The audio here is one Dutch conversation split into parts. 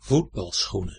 Voetbalschoenen.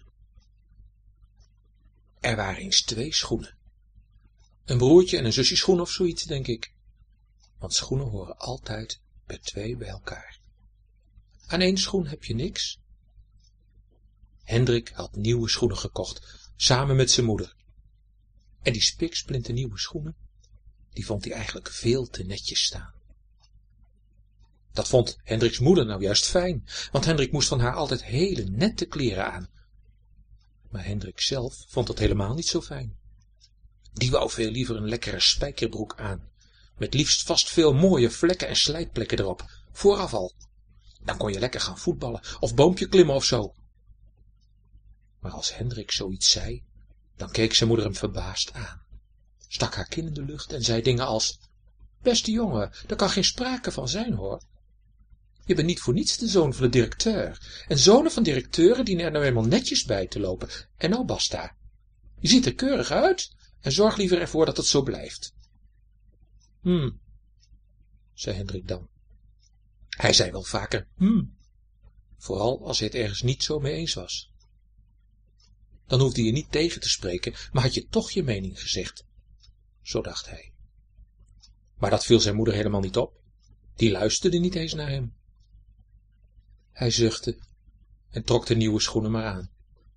Er waren eens 2 schoenen. Een broertje en een zusje schoen of zoiets, denk ik. Want schoenen horen altijd per 2 bij elkaar. Aan 1 schoen heb je niks. Hendrik had nieuwe schoenen gekocht, samen met zijn moeder. En die spiksplinternieuwe schoenen, die vond hij eigenlijk veel te netjes staan. Dat vond Hendriks moeder nou juist fijn, want Hendrik moest van haar altijd hele nette kleren aan. Maar Hendrik zelf vond dat helemaal niet zo fijn. Die wou veel liever een lekkere spijkerbroek aan, met liefst vast veel mooie vlekken en slijtplekken erop, vooraf al. Dan kon je lekker gaan voetballen of boompje klimmen of zo. Maar als Hendrik zoiets zei, dan keek zijn moeder hem verbaasd aan, stak haar kin in de lucht en zei dingen als: "Beste jongen, daar kan geen sprake van zijn, hoor. Je bent niet voor niets de zoon van de directeur. En zonen van directeuren dienen er nou eenmaal netjes bij te lopen. En nou basta. Je ziet er keurig uit en zorg liever ervoor dat het zo blijft." Zei Hendrik dan. Hij zei wel vaker vooral als hij het ergens niet zo mee eens was. Dan hoefde je niet tegen te spreken, maar had je toch je mening gezegd. Zo dacht hij. Maar dat viel zijn moeder helemaal niet op. Die luisterde niet eens naar hem. Hij zuchtte en trok de nieuwe schoenen maar aan.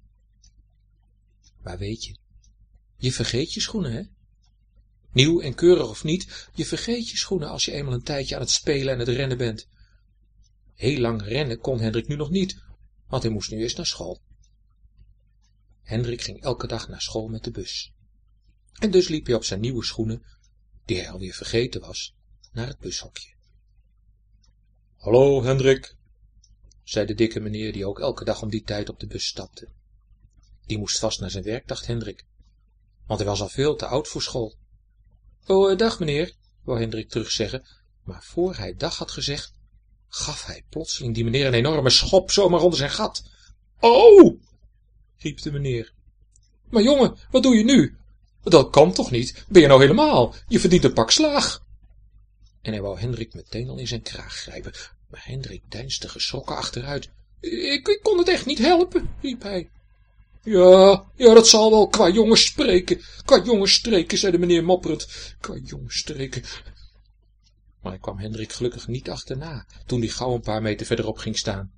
Maar weet je vergeet je schoenen, hè? Nieuw en keurig of niet, je vergeet je schoenen als je eenmaal een tijdje aan het spelen en het rennen bent. Heel lang rennen kon Hendrik nu nog niet, want hij moest nu eerst naar school. Hendrik ging elke dag naar school met de bus. En dus liep hij op zijn nieuwe schoenen, die hij alweer vergeten was, naar het bushokje. "Hallo, Hendrik," zei de dikke meneer, die ook elke dag om die tijd op de bus stapte. Die moest vast naar zijn werk, dacht Hendrik, want hij was al veel te oud voor school. "Oh, dag meneer," wou Hendrik terugzeggen, maar voor hij dag had gezegd, gaf hij plotseling die meneer een enorme schop zomaar onder zijn gat. "Oh!" riep de meneer. "Maar jongen, wat doe je nu? Dat kan toch niet? Ben je nou helemaal? Je verdient een pak slaag." En hij wou Hendrik meteen al in zijn kraag grijpen, maar Hendrik deinsde geschrokken achteruit. Ik kon het echt niet helpen," riep hij. Ja, dat zal wel, qua jongens spreken. Qua jongens streken, zei de meneer mopperend. Qua jongens streken. Maar hij kwam Hendrik gelukkig niet achterna, toen hij gauw een paar meter verderop ging staan.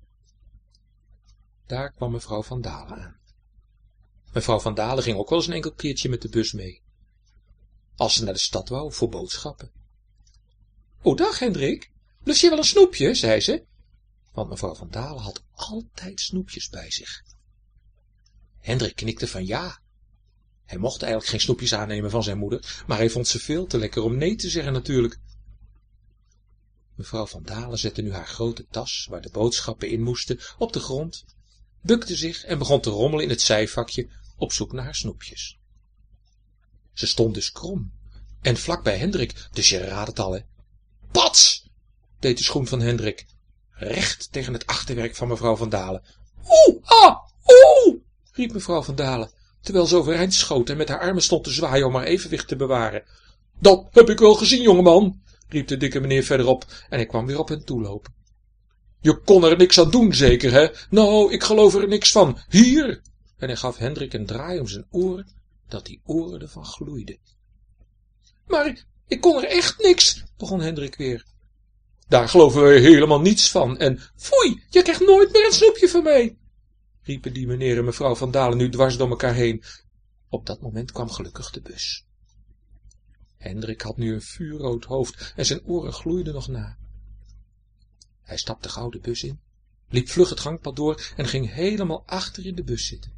Daar kwam mevrouw Van Dalen aan. Mevrouw Van Dalen ging ook wel eens een enkel keertje met de bus mee, als ze naar de stad wou voor boodschappen. "O, dag Hendrik, lust je wel een snoepje?" zei ze, want mevrouw Van Dalen had altijd snoepjes bij zich. Hendrik knikte van ja. Hij mocht eigenlijk geen snoepjes aannemen van zijn moeder, maar hij vond ze veel te lekker om nee te zeggen natuurlijk. Mevrouw Van Dalen zette nu haar grote tas, waar de boodschappen in moesten, op de grond, bukte zich en begon te rommelen in het zijvakje op zoek naar haar snoepjes. Ze stond dus krom en vlak bij Hendrik, dus je raadt het al, hè. Pats! Deed de schoen van Hendrik, recht tegen het achterwerk van mevrouw Van Dalen. "Oeh, ah, oeh!" riep mevrouw Van Dalen, terwijl ze overeind schoot en met haar armen stond te zwaaien om haar evenwicht te bewaren. "Dat heb ik wel gezien, jongeman," riep de dikke meneer verderop en hij kwam weer op hen toelopen. "Je kon er niks aan doen, zeker, hè? Nou, ik geloof er niks van. Hier!" En hij gaf Hendrik een draai om zijn oren, dat die oren ervan gloeiden. "Maar ik kon er echt niks," begon Hendrik weer. "Daar geloven we helemaal niets van en foei, je krijgt nooit meer een snoepje van mij," riepen die meneer en mevrouw Van Dalen nu dwars door elkaar heen. Op dat moment kwam gelukkig de bus. Hendrik had nu een vuurrood hoofd en zijn oren gloeiden nog na. Hij stapte gauw de bus in, liep vlug het gangpad door en ging helemaal achter in de bus zitten.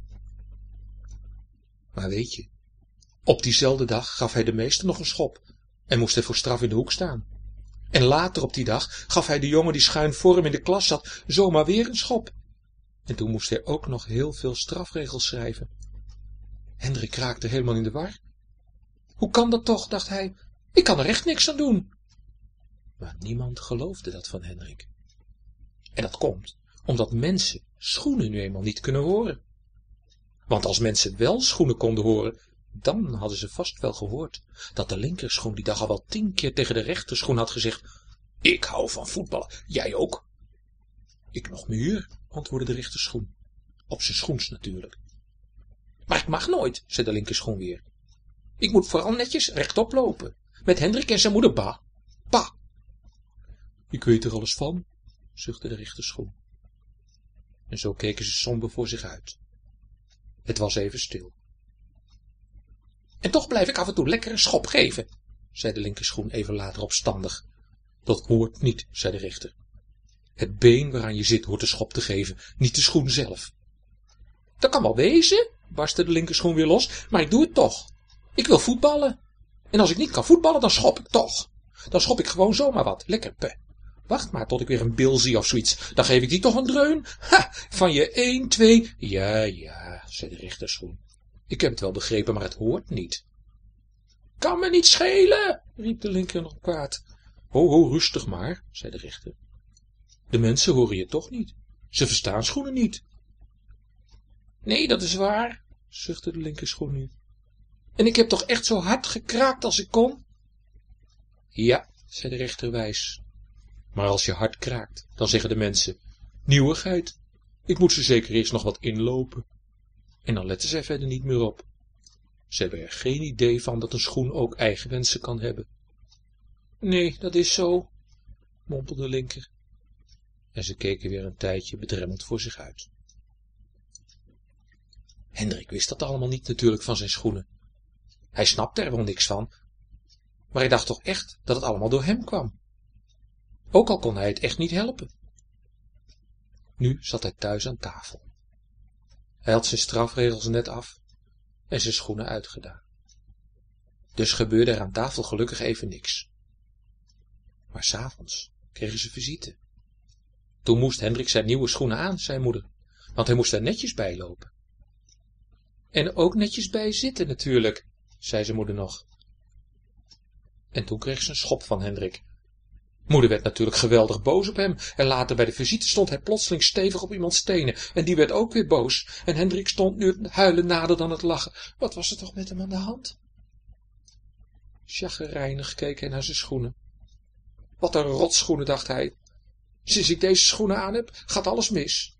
Maar weet je, op diezelfde dag gaf hij de meester nog een schop en moest hij voor straf in de hoek staan. En later op die dag gaf hij de jongen die schuin voor hem in de klas zat zomaar weer een schop. En toen moest hij ook nog heel veel strafregels schrijven. Hendrik raakte helemaal in de war. Hoe kan dat toch, dacht hij, ik kan er echt niks aan doen. Maar niemand geloofde dat van Hendrik. En dat komt omdat mensen schoenen nu eenmaal niet kunnen horen. Want als mensen wel schoenen konden horen, dan hadden ze vast wel gehoord dat de linkerschoen die dag al wel 10 keer tegen de rechterschoen had gezegd: "Ik hou van voetballen, jij ook?" "Ik nog meer," antwoordde de rechterschoen. op zijn schoens natuurlijk. Maar ik mag nooit, zei de linkerschoen weer. Ik moet vooral netjes rechtop lopen, met Hendrik en zijn moeder Ba. Pa! Ik weet er alles van, zuchtte de rechterschoen. En zo keken ze somber voor zich uit. Het was even stil. En toch blijf ik af en toe lekker een schop geven, zei de linkerschoen even later opstandig. Dat hoort niet, zei de rechter. Het been waaraan je zit hoort de schop te geven, niet de schoen zelf. Dat kan wel wezen, barstte de linkerschoen weer los, maar ik doe het toch. Ik wil voetballen. En als ik niet kan voetballen, dan schop ik toch. Dan schop ik gewoon zomaar wat, lekker pe. Wacht maar tot ik weer een bil zie of zoiets. Dan geef ik die toch een dreun. Ha, van je 1, 2... Ja, zei de rechterschoen. Ik heb het wel begrepen, maar het hoort niet. Kan me niet schelen, riep de linker nog kwaad. Ho, rustig maar, zei de rechter. De mensen horen je toch niet. Ze verstaan schoenen niet. Nee, dat is waar, zuchtte de linkerschoen nu. En ik heb toch echt zo hard gekraakt als ik kon? Ja, zei de rechter wijs. Maar als je hard kraakt, dan zeggen de mensen, nieuwigheid, ik moet ze zeker eerst nog wat inlopen. En dan letten zij verder niet meer op. Ze hebben er geen idee van dat een schoen ook eigen wensen kan hebben. Nee, dat is zo, mompelde de linker. En ze keken weer een tijdje bedremmeld voor zich uit. Hendrik wist dat allemaal niet natuurlijk van zijn schoenen. Hij snapte er wel niks van, maar hij dacht toch echt dat het allemaal door hem kwam. Ook al kon hij het echt niet helpen. Nu zat hij thuis aan tafel. Hij had zijn strafregels net af en zijn schoenen uitgedaan. Dus gebeurde er aan tafel gelukkig even niks. Maar 's avonds kregen ze visite. Toen moest Hendrik zijn nieuwe schoenen aan, zei moeder, want hij moest er netjes bij lopen. En ook netjes bij zitten natuurlijk, zei zijn moeder nog. En toen kreeg ze een schop van Hendrik. Moeder werd natuurlijk geweldig boos op hem en later bij de visite stond hij plotseling stevig op iemands tenen en die werd ook weer boos en Hendrik stond nu het huilen nader dan het lachen. Wat was er toch met hem aan de hand? Chagrijnig keek hij naar zijn schoenen. Wat een rotschoenen, dacht hij. Sinds ik deze schoenen aan heb, gaat alles mis.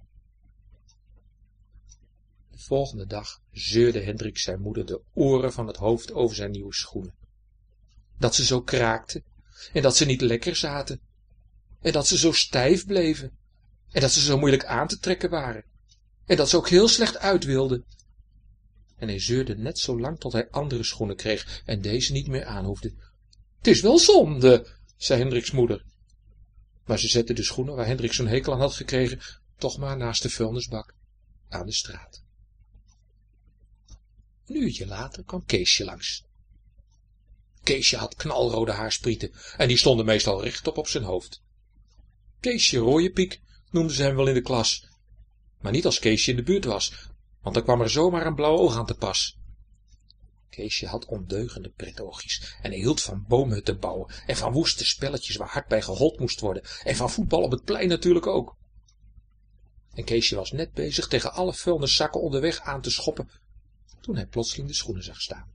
De volgende dag zeurde Hendrik zijn moeder de oren van het hoofd over zijn nieuwe schoenen. Dat ze zo kraakten en dat ze niet lekker zaten en dat ze zo stijf bleven en dat ze zo moeilijk aan te trekken waren en dat ze ook heel slecht uit wilden. En hij zeurde net zo lang tot hij andere schoenen kreeg en deze niet meer aan hoefde. Het is wel zonde, zei Hendriks moeder. Maar ze zette de schoenen waar Hendrik zo'n hekel aan had gekregen toch maar naast de vuilnisbak aan de straat. Een uurtje later kwam Keesje langs. Keesje had knalrode haarsprieten en die stonden meestal rechtop op zijn hoofd. Keesje Rooiepiek noemden ze hem wel in de klas, maar niet als Keesje in de buurt was, want dan kwam er zomaar een blauw oog aan te pas. Keesje had ondeugende pretoogjes en hij hield van boomhutten bouwen en van woeste spelletjes waar hard bij gehold moest worden en van voetbal op het plein natuurlijk ook. En Keesje was net bezig tegen alle vuilniszakken onderweg aan te schoppen toen hij plotseling de schoenen zag staan.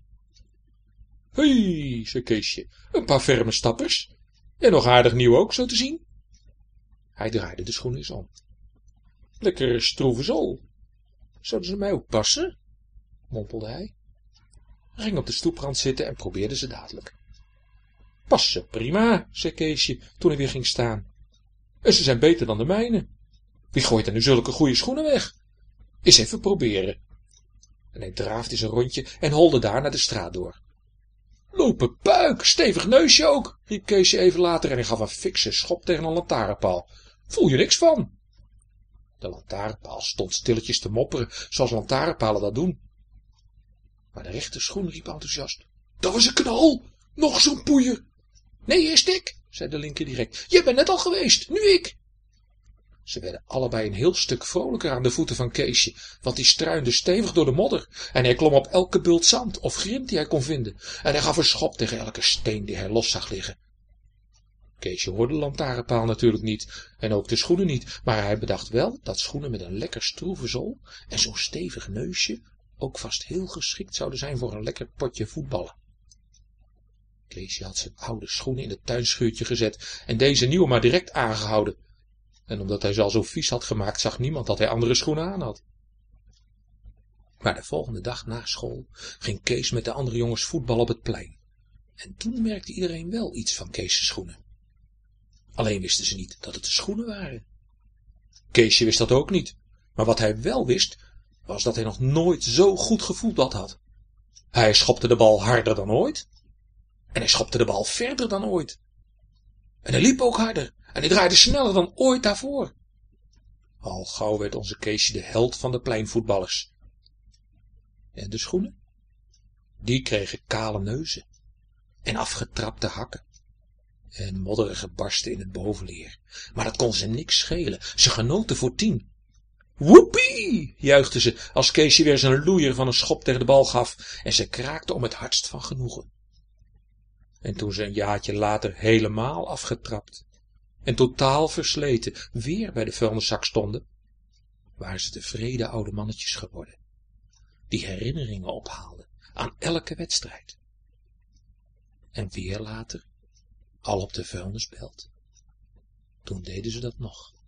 Hé, zei Keesje, een paar ferme stappers en nog aardig nieuw ook, zo te zien. Hij draaide de schoenen eens om. Lekker stroeve zool. Zouden ze mij ook passen? Mompelde hij. Hij ging op de stoeprand zitten en probeerde ze dadelijk. Passen prima, zei Keesje toen hij weer ging staan. En ze zijn beter dan de mijne. Wie gooit er nu zulke goede schoenen weg? Eens even proberen. En hij draafde zijn rondje en holde daar naar de straat door. Lopen puik, stevig neusje ook, riep Keesje even later en hij gaf een fikse schop tegen een lantaarnpaal. Voel je niks van? De lantaarnpaal stond stilletjes te mopperen, zoals lantaarnpalen dat doen. Maar de rechterschoen riep enthousiast. Dat was een knal, nog zo'n poeier. Nee, eerst ik, zei de linker direct. Je bent net al geweest, nu ik. Ze werden allebei een heel stuk vrolijker aan de voeten van Keesje, want die struinde stevig door de modder en hij klom op elke bult zand of grind die hij kon vinden en hij gaf een schop tegen elke steen die hij los zag liggen. Keesje hoorde de lantaarnpaal natuurlijk niet en ook de schoenen niet, maar hij bedacht wel dat schoenen met een lekker stroeve zool en zo'n stevig neusje ook vast heel geschikt zouden zijn voor een lekker potje voetballen. Keesje had zijn oude schoenen in het tuinschuurtje gezet en deze nieuwe maar direct aangehouden. En omdat hij ze al zo vies had gemaakt, zag niemand dat hij andere schoenen aan had. Maar de volgende dag na school ging Kees met de andere jongens voetballen op het plein. En toen merkte iedereen wel iets van Kees' schoenen. Alleen wisten ze niet dat het de schoenen waren. Keesje wist dat ook niet. Maar wat hij wel wist, was dat hij nog nooit zo goed gevoetbald had. Hij schopte de bal harder dan ooit. En hij schopte de bal verder dan ooit. En hij liep ook harder. En hij draaide sneller dan ooit daarvoor. Al gauw werd onze Keesje de held van de pleinvoetballers. En de schoenen? Die kregen kale neuzen. En afgetrapte hakken. En modderige barsten in het bovenleer. Maar dat kon ze niks schelen. Ze genoten voor 10. Woepie! Juichten ze als Keesje weer zijn loeier van een schop tegen de bal gaf. En ze kraakten om het hardst van genoegen. En toen ze een jaartje later helemaal afgetrapt en totaal versleten weer bij de vuilniszak stonden, waren ze tevreden oude mannetjes geworden, die herinneringen ophaalden aan elke wedstrijd. En weer later, al op de vuilnisbelt, toen deden ze dat nog.